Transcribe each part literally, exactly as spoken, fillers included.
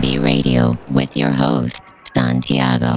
B Radio with your host, Santiago.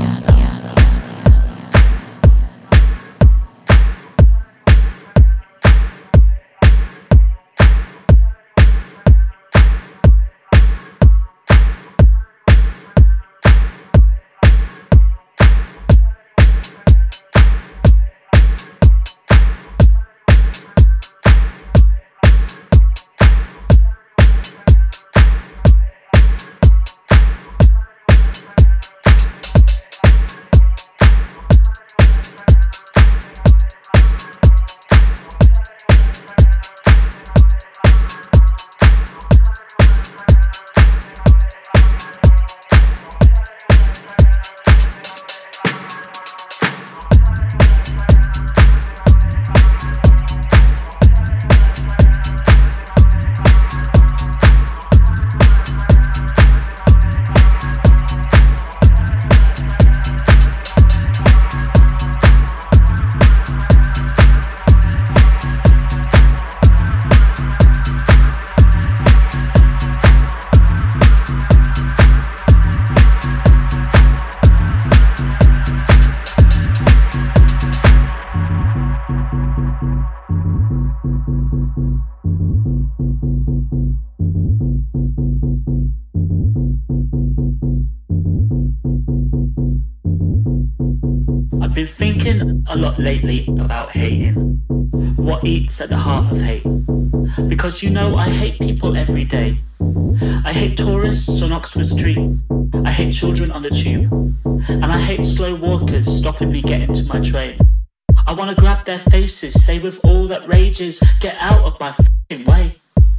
Lately about hating, what eats at the heart of hate, because you know I hate people every day. I hate tourists on Oxford Street, I hate children on the tube, and I hate slow walkers stopping me getting to my train. I want to grab their faces, say with all that rages, get out of my f***ing way.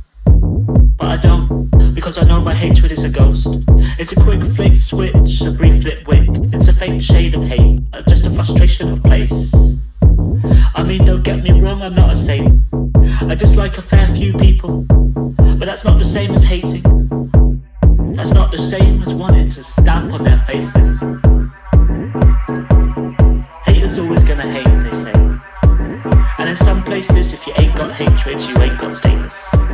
But I don't, because I know my hatred is a ghost. It's a quick flick switch, a brief lit wick. It's a faint shade of hate, just a frustration of place. I mean, don't get me wrong, I'm not a saint. I dislike a fair few people, but that's not the same as hating. That's not the same as wanting to stamp on their faces. Haters always gonna hate, they say. And in some places, if you ain't got hatred, you ain't got status.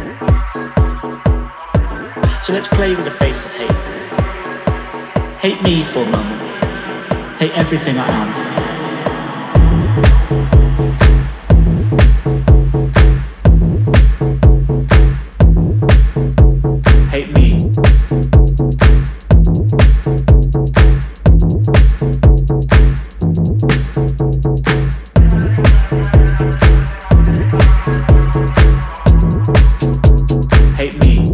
So let's play with the face of hate. Hate me for a moment. Hate everything I am. Hate me. Hate me.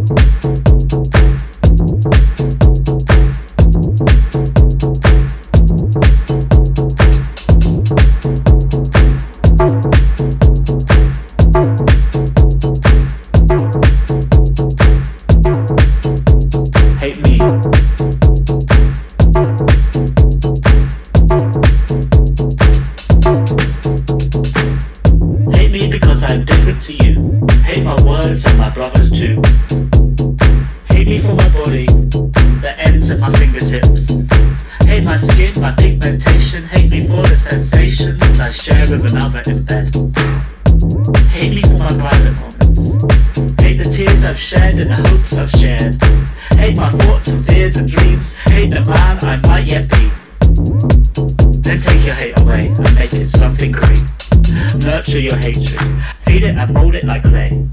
Your hatred, feed it and mold it like clay.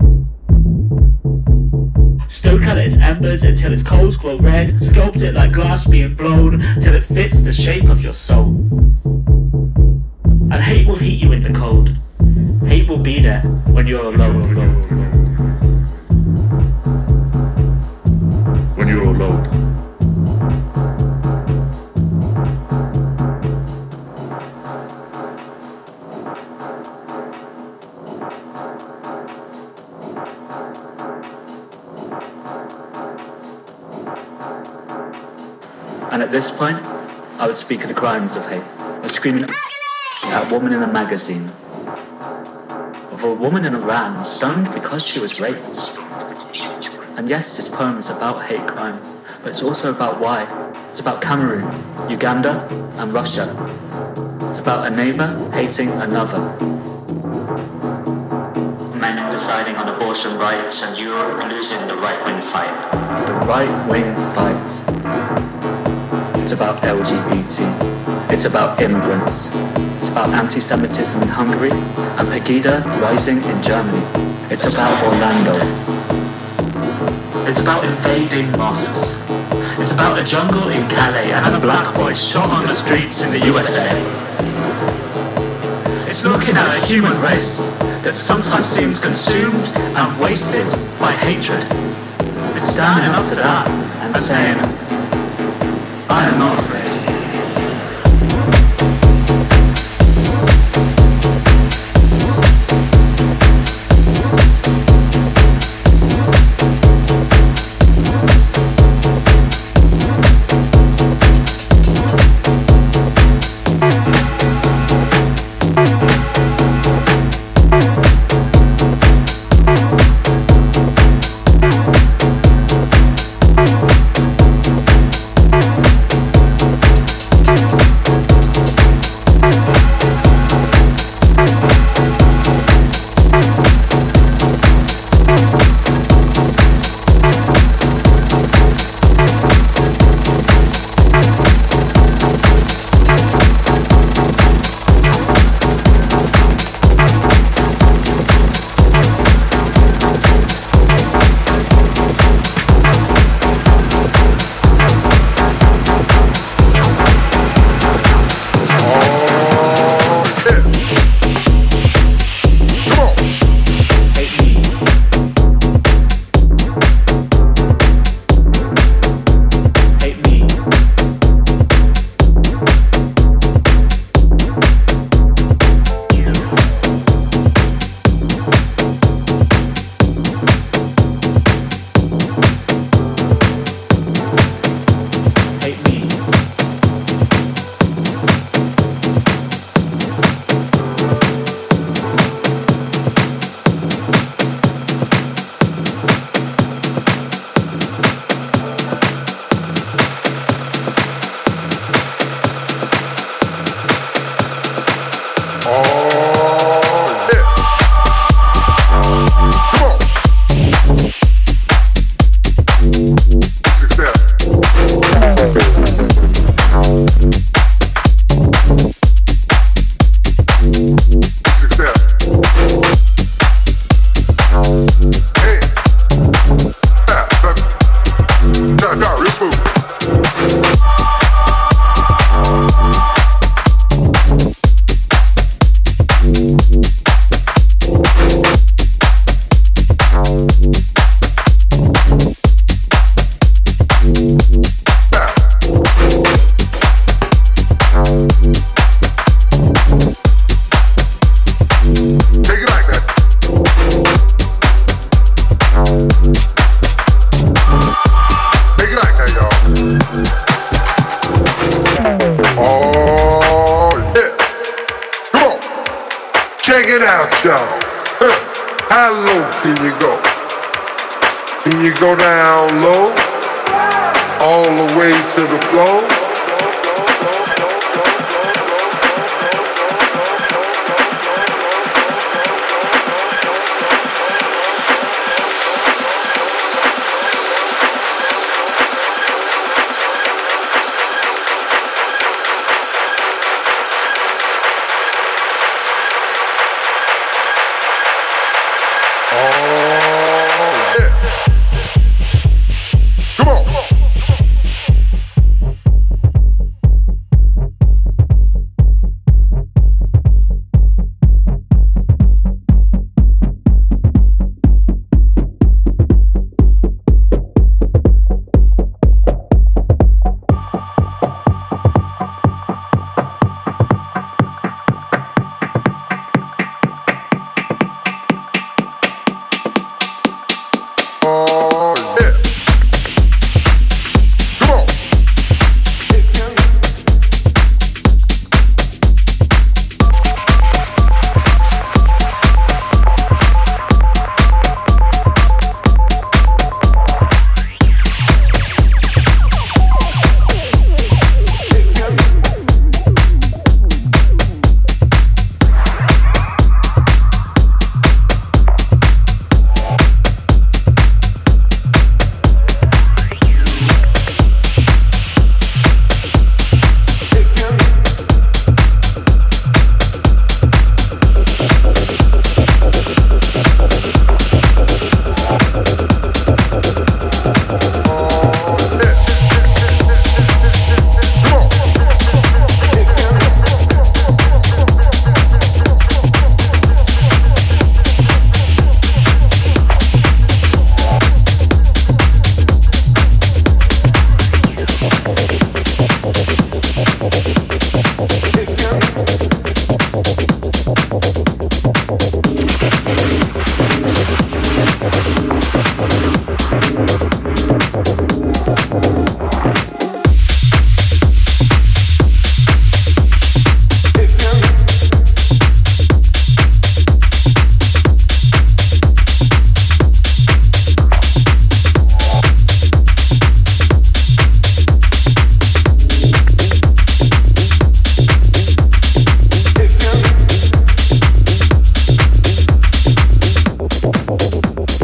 Stoke at its embers until its coals glow red. Sculpt it like glass being blown till it fits the shape of your soul. And hate will heat you in the cold. Hate will be there when you're alone. When you're alone. And at this point, I would speak of the crimes of hate. A screaming at a woman in a magazine. Of a woman in Iran stoned because she was raped. And yes, this poem is about hate crime, but it's also about why. It's about Cameroon, Uganda, and Russia. It's about a neighbor hating another. men deciding on abortion rights and Europe losing the right-wing fight. The right-wing fight. It's about L G B T. It's about immigrants. It's about anti-Semitism in Hungary and Pegida rising in Germany. It's about Orlando. It's about invading mosques. It's about a jungle in Calais and a black boy shot on the streets in the U S A. It's looking at a human race that sometimes seems consumed and wasted by hatred. It's standing up to that and saying, I am not afraid.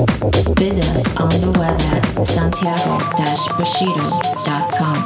Visit us on the web at santiago dash bushido dot com.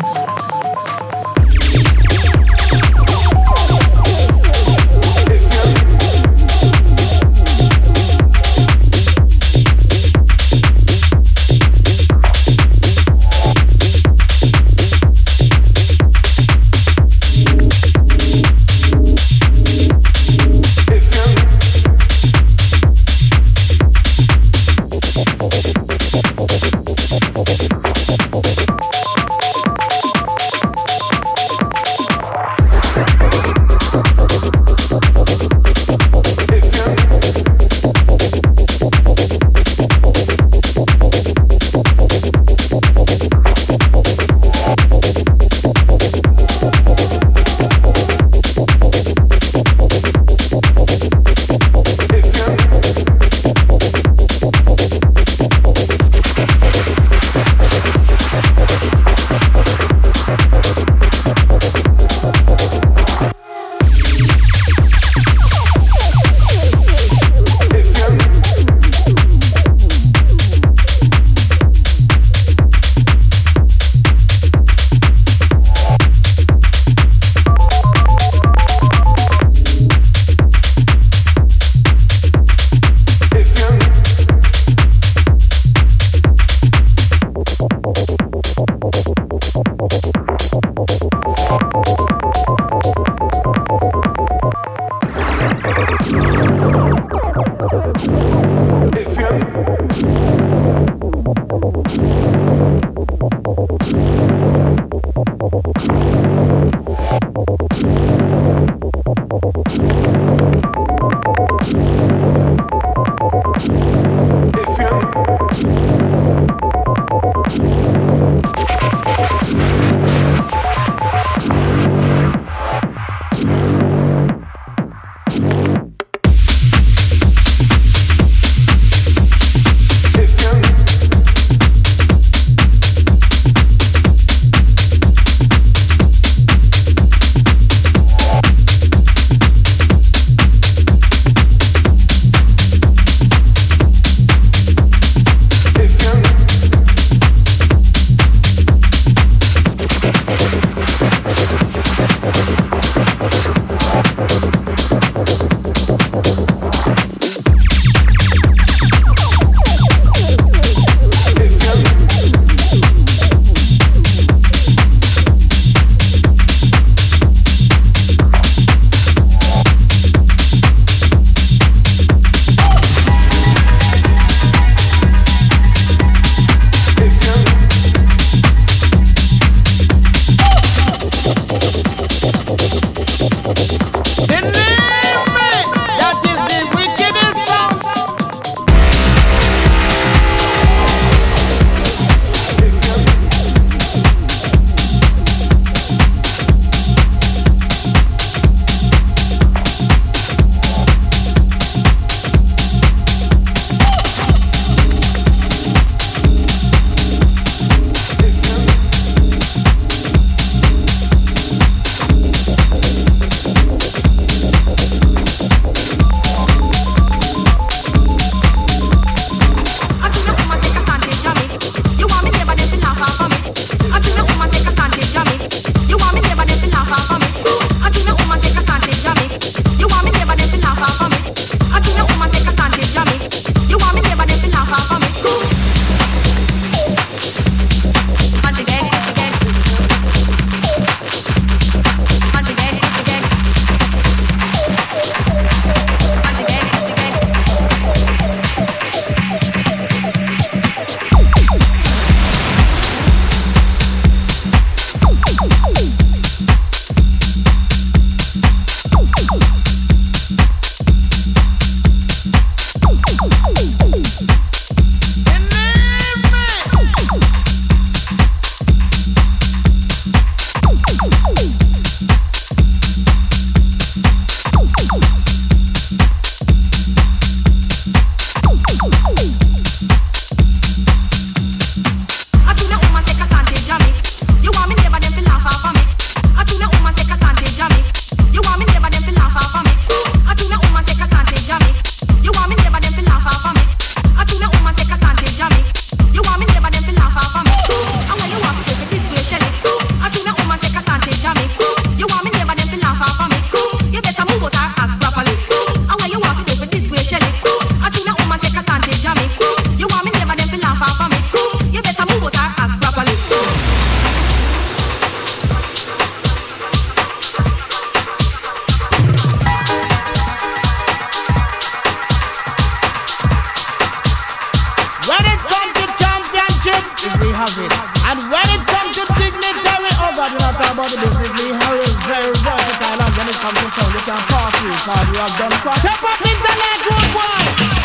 is we have it. And when it comes to dignitary, oh God, we're not talking about the business. We have it very versatile. And when it comes to sound, you can pass you. Because we have done cross. Step up internet, good boy.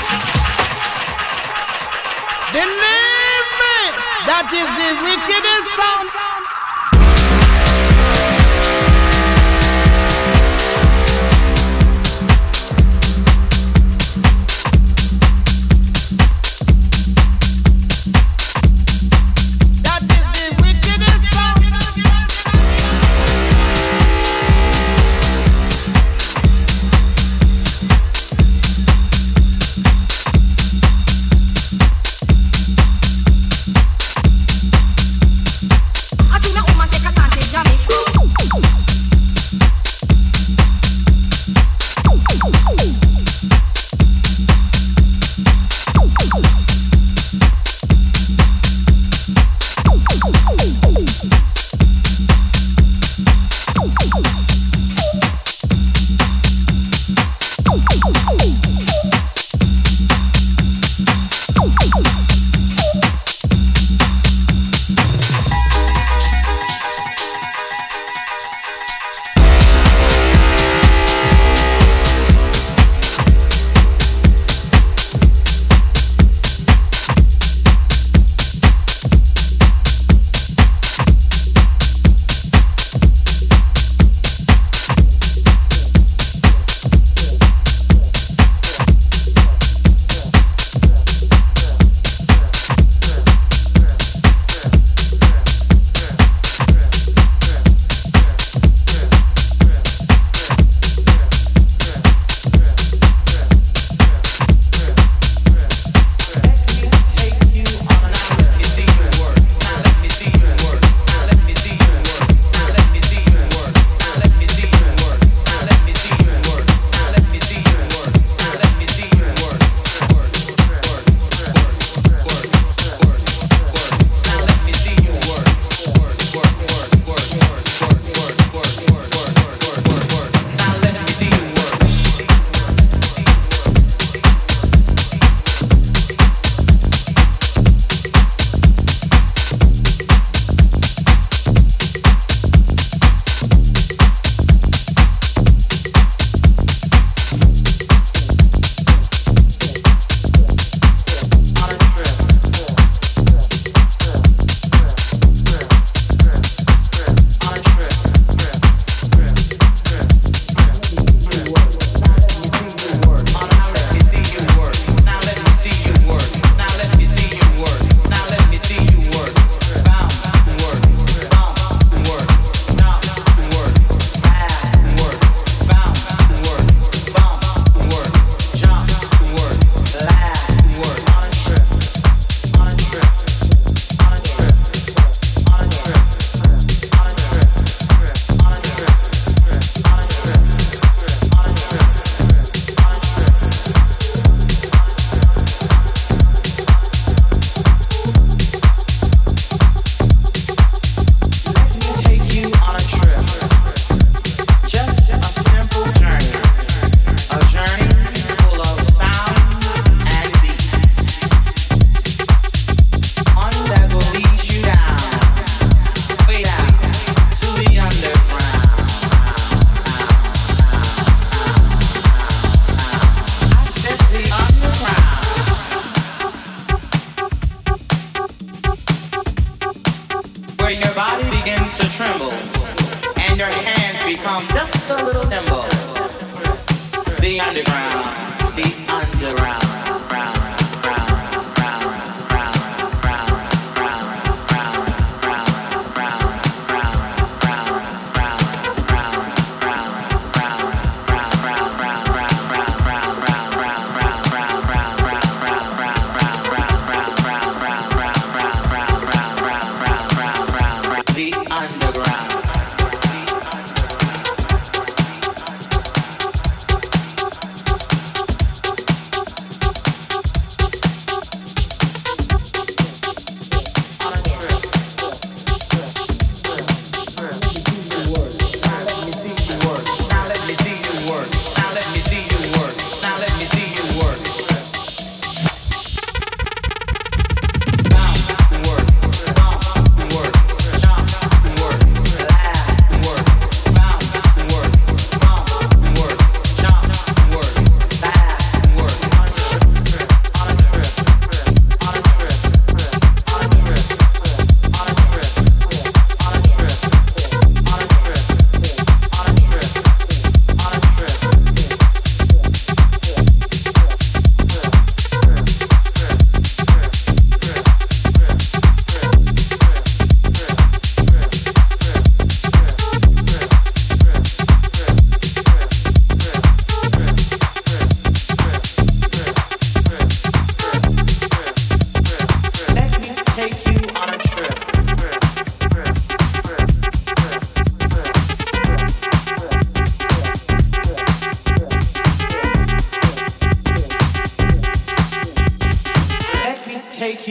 Believe me, that is the wickedest sound.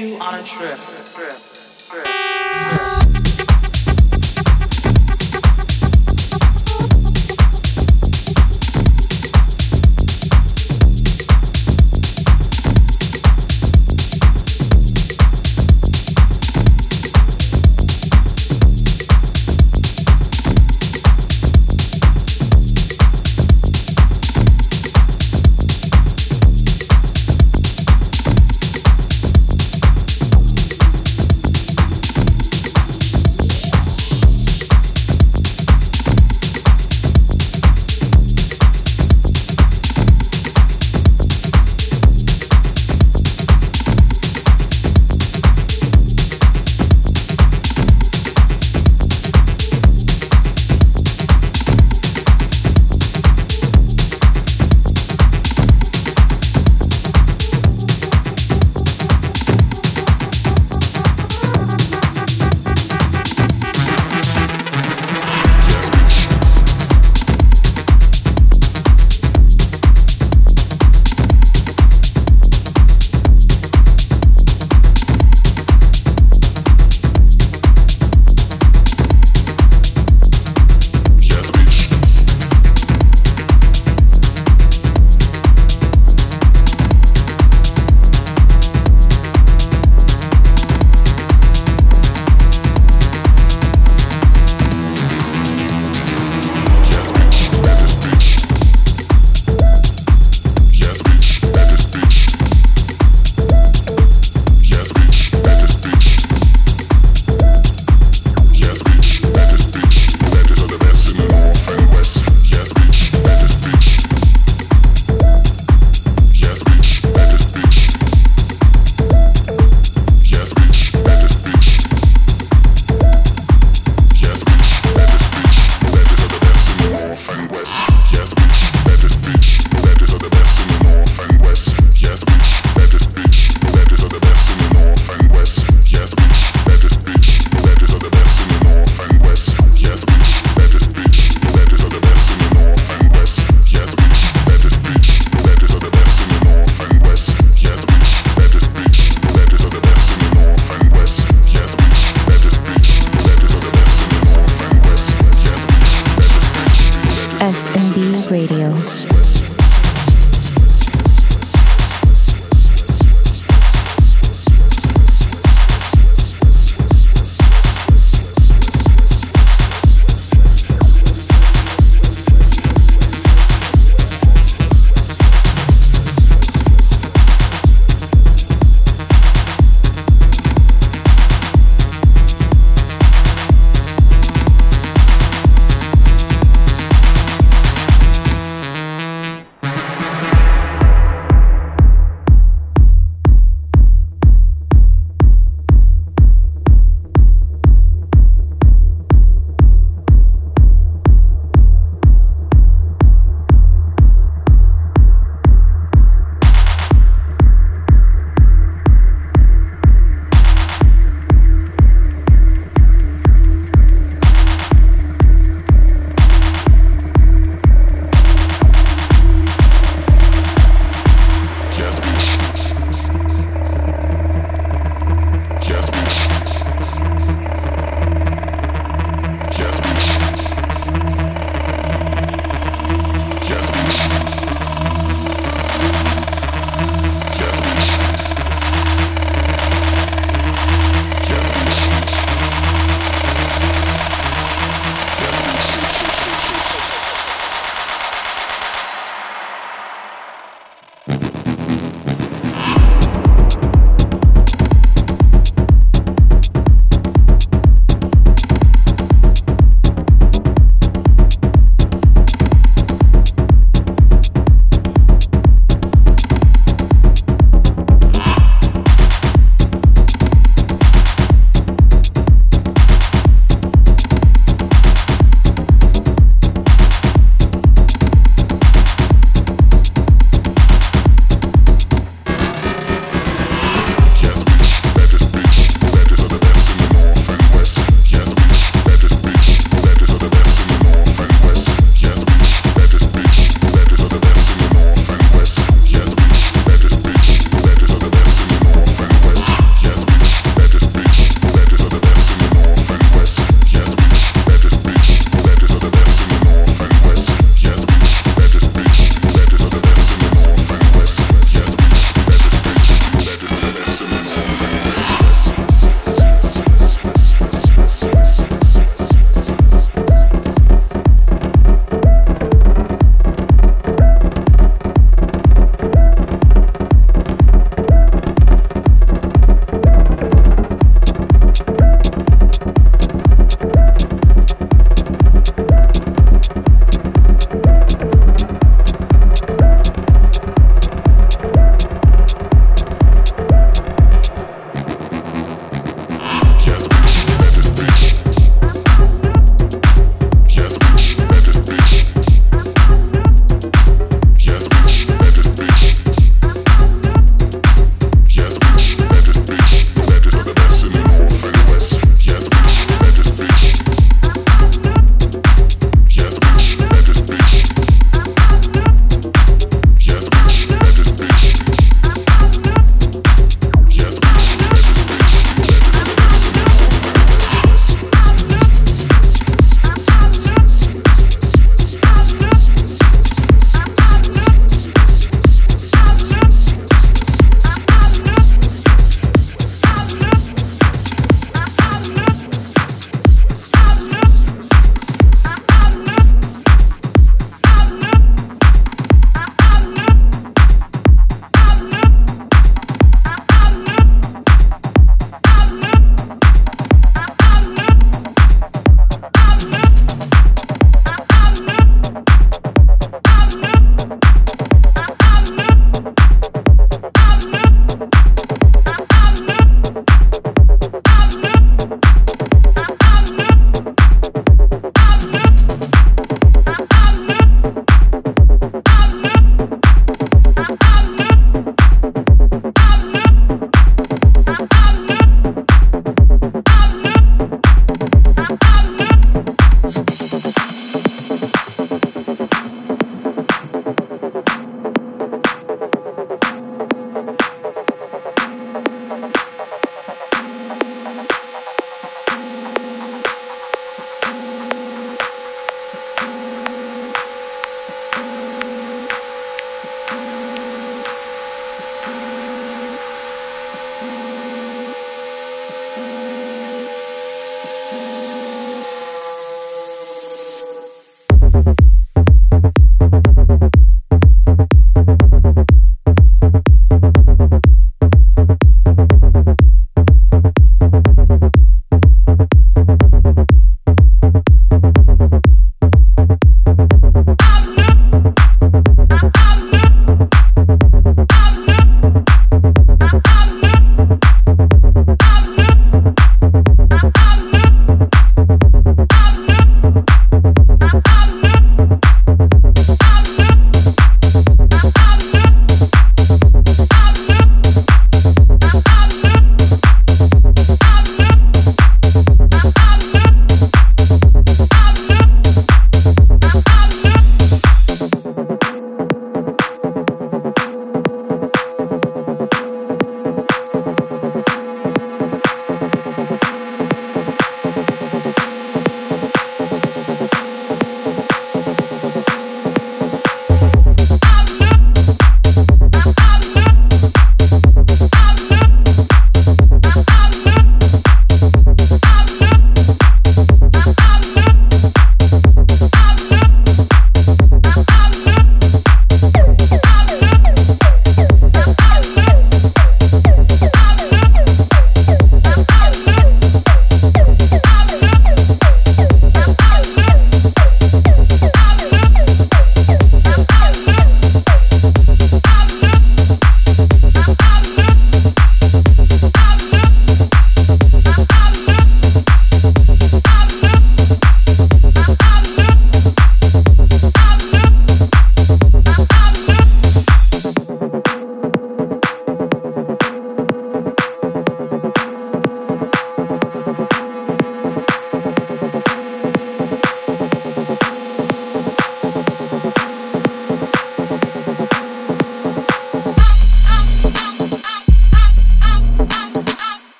you on a trip. trip. trip.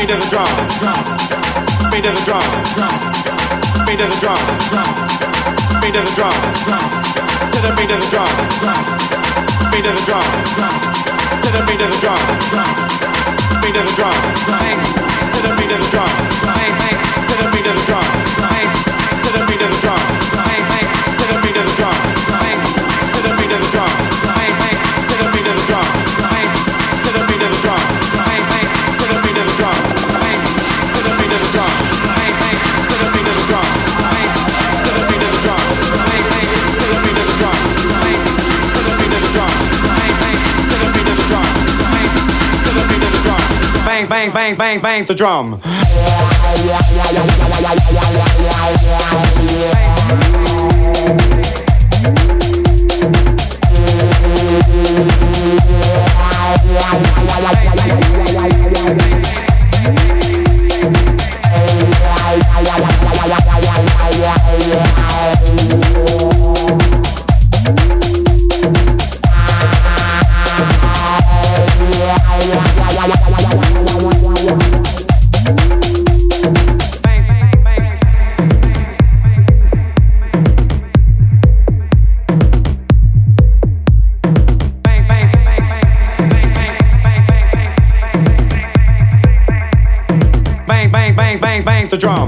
beat of the drum, beat of the drum, beat of the drum, beat of the drum, to the beat of the drum, beat of the drum, to the beat of the drum, beat of the drum, bang, to the beat of the drum, bang, bang, to the beat of the drum, bang, to the beat of the drum, bang, bang, to the beat of the drum, bang, to the beat of the drum, bang, bang, to the beat of the drum, bang, to the beat of the drum, bang, bang, to the beat of the drum, bang, to the beat of the drum, bang, bang, to the beat of the drum, bang, to the beat of the drum, bang, bang, to the beat of the drum, bang, to the beat of the drum, bang, bang, to the beat of the drum, bang, to the beat of the drum, bang, bang, bang, bang, bang, to drum. The drum.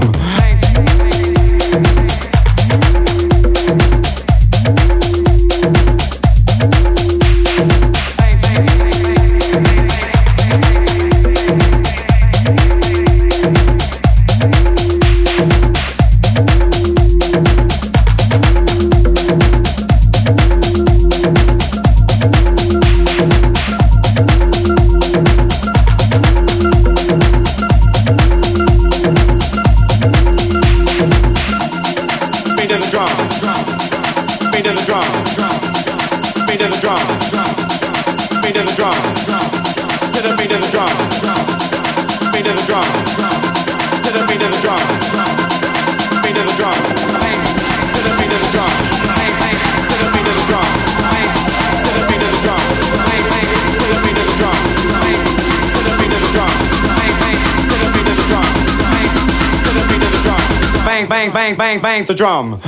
Bang, bang, bang, bang, to drum.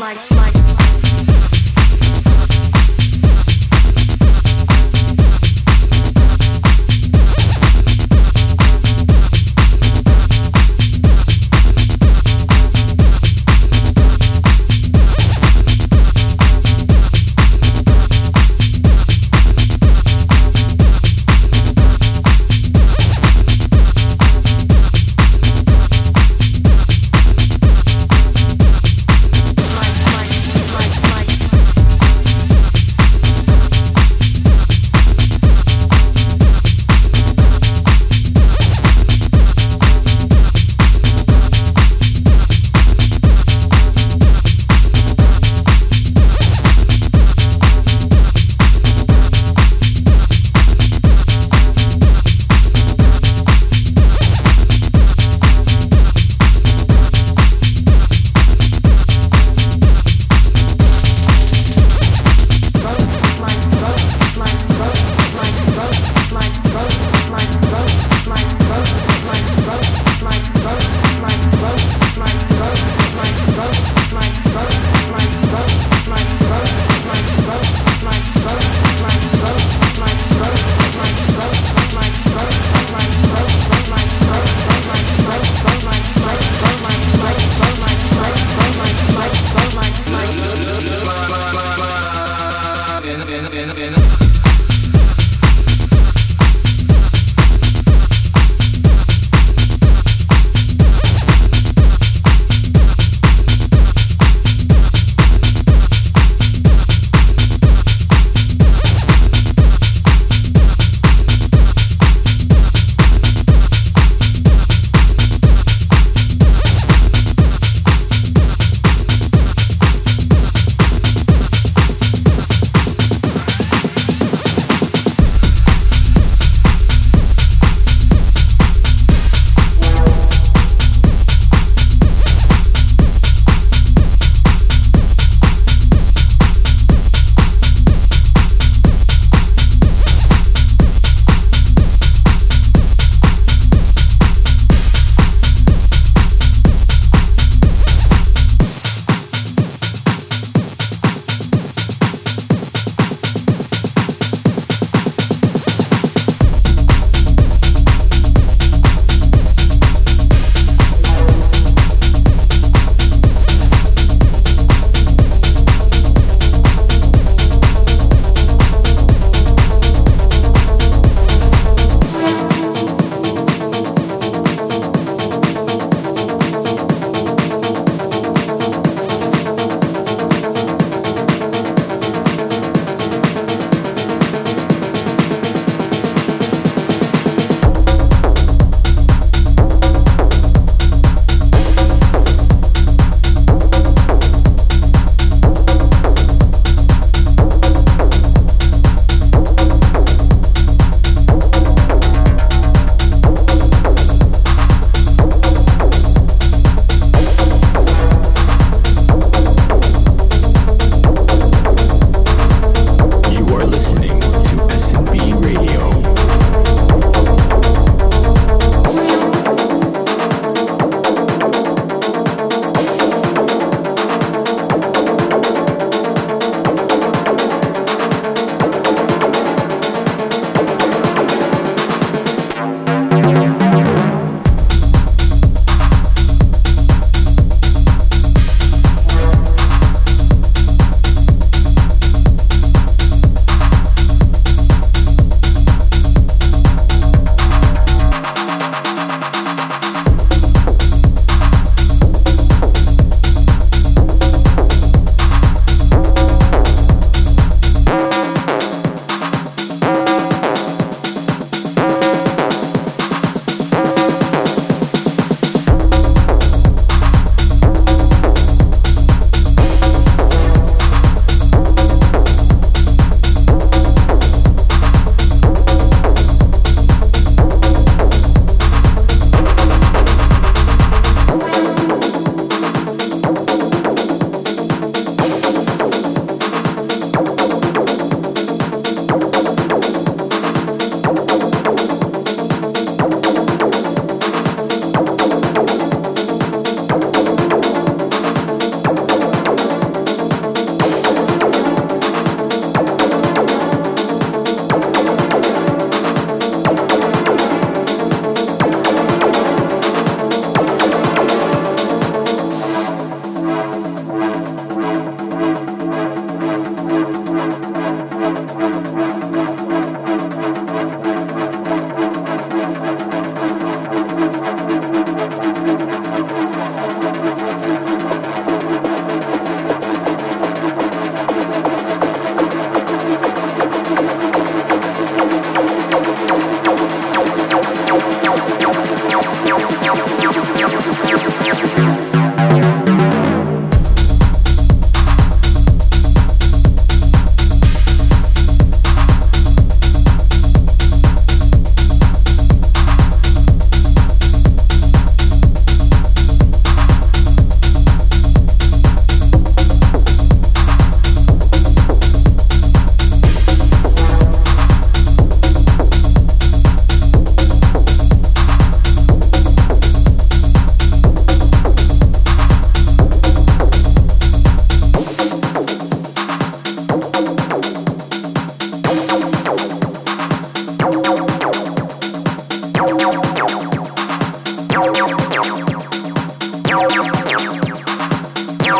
Mike, Mike.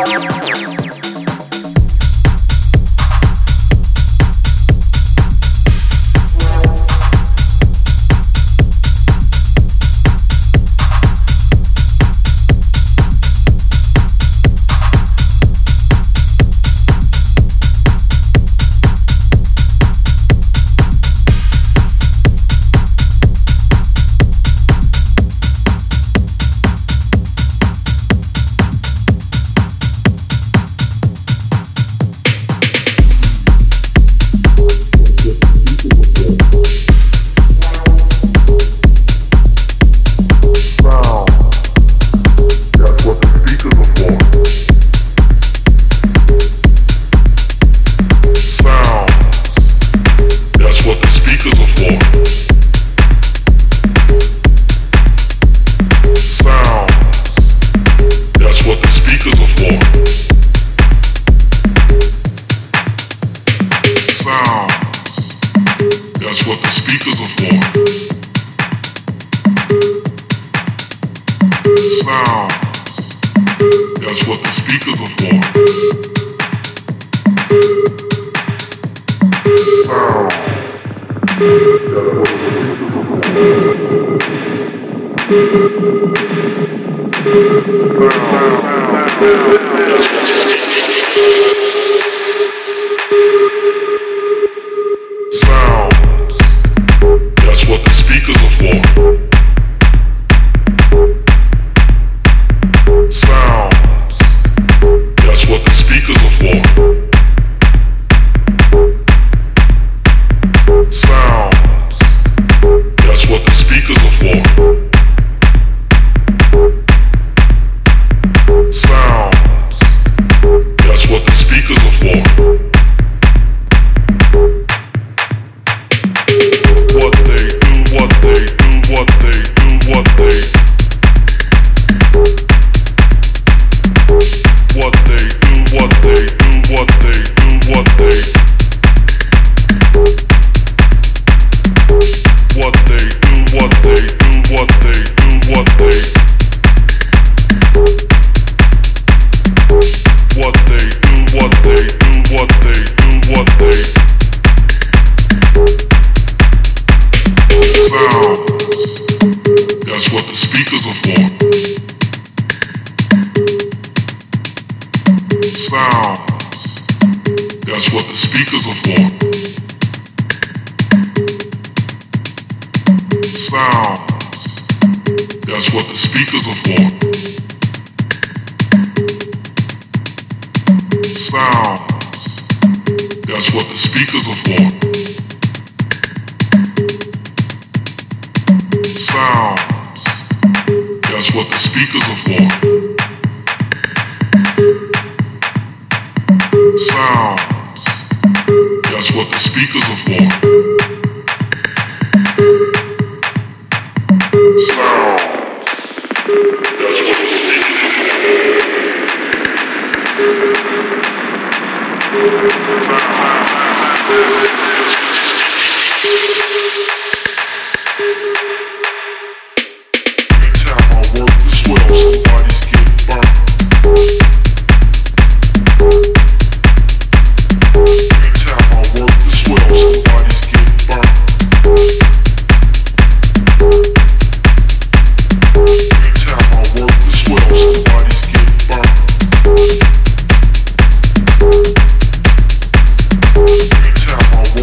Every time I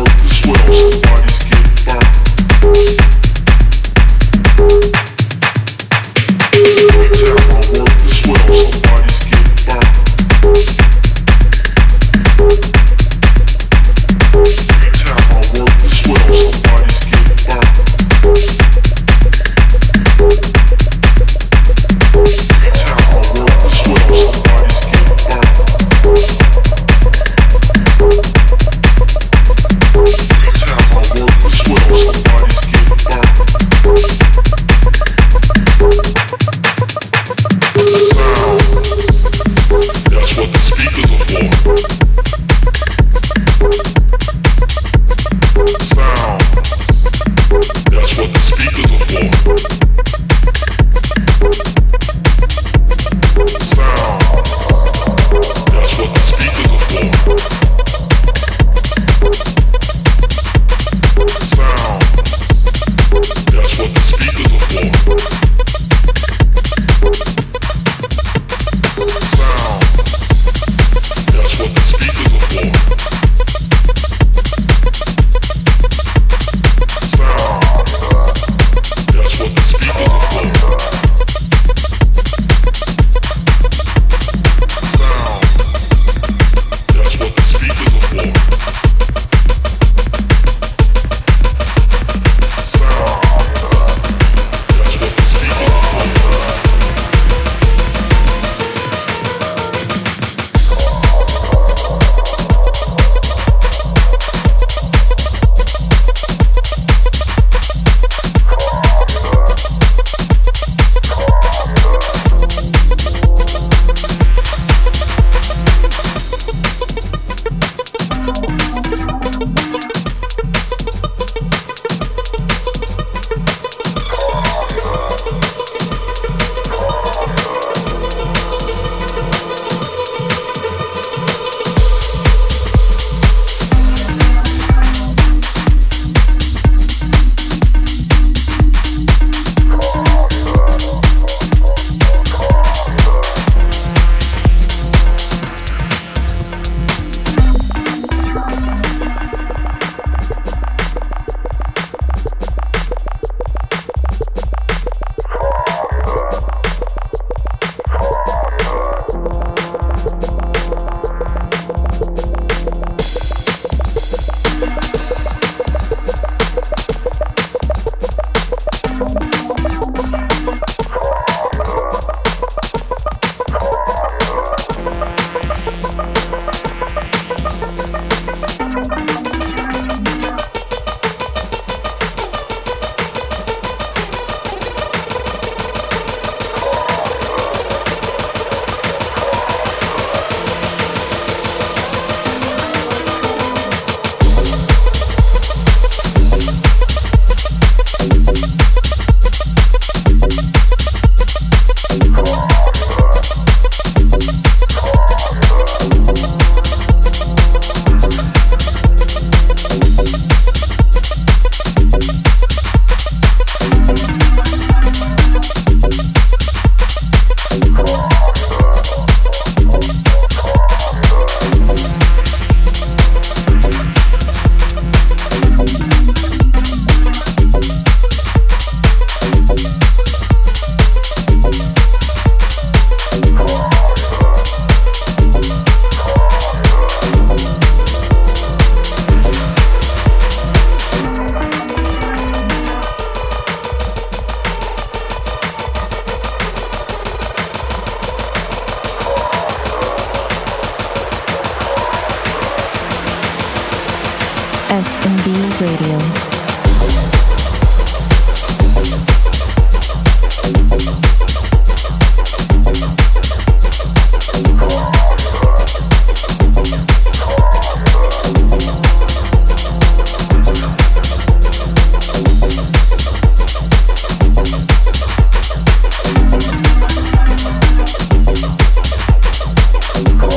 S M B Radio. Bye.